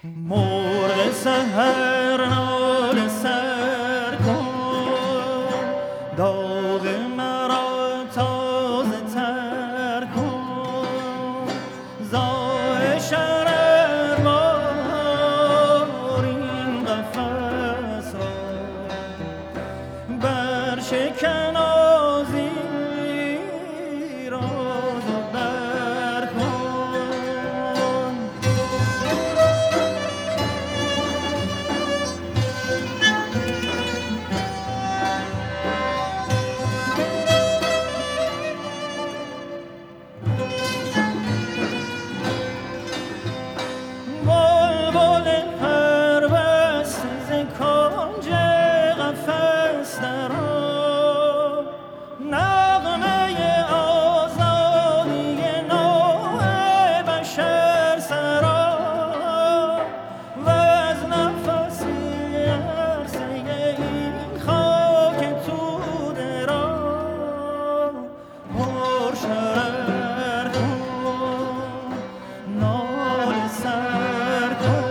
مرغ سحر ناله سر کن، داغ مرا تازه تر کن. زای شرر بار این قفس را برشکن، آذین راز برکن. بلبل پربسته ز کنج قفس درآ، نغمه آزادی نوع بشر سرا. وز نفسی عرصه این خاک توده را پر شرر کن، ناله سر کن.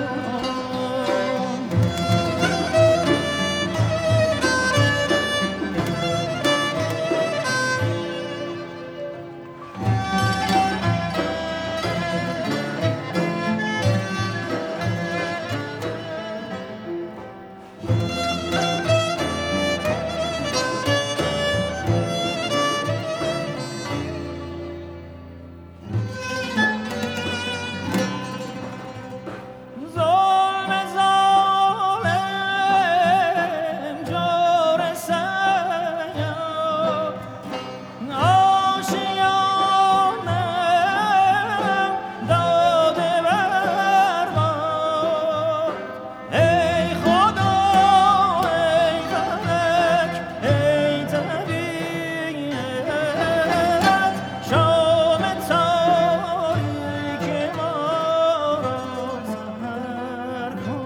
ظلم ظالم جور سیاد، آشیانم داده برباد. ای خدا ای فلک ای طبیعت، شام تاریک ما را سحر کن.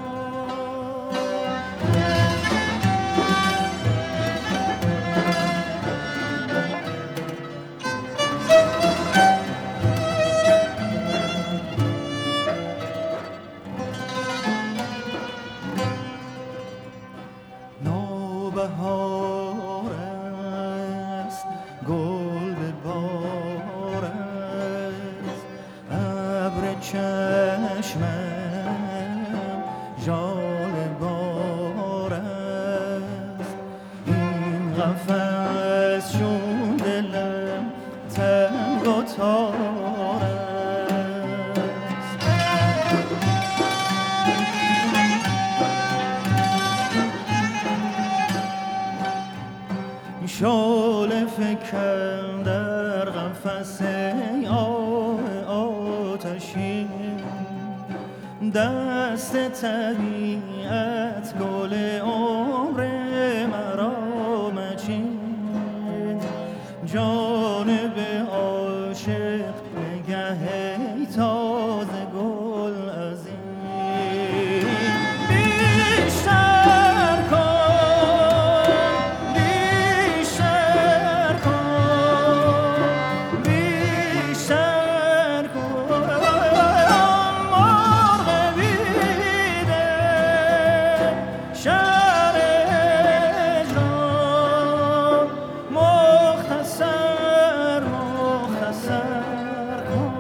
نوبهار است، گل به بار است، ابر چشمم ژاله بار است. این قفس چون دلم تنگ و تار است. شعله فکن در قفس آه آتشین، دست طبیعت گل عمر مرا مچین. جانب عاشق نگه تازه گل از این بیشتر کن، بیشتر کن، بیشتر کن. مرغ بیده شهر اجرام، مختصر مختصر کن.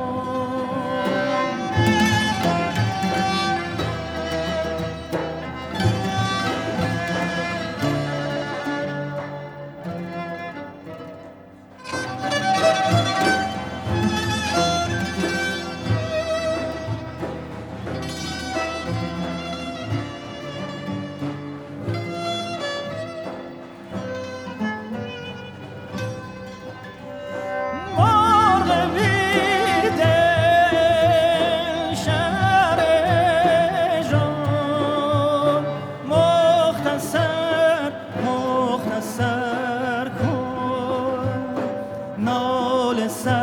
مرغ بیده شهر اجرام، مختصر مختصر کن، ناله سر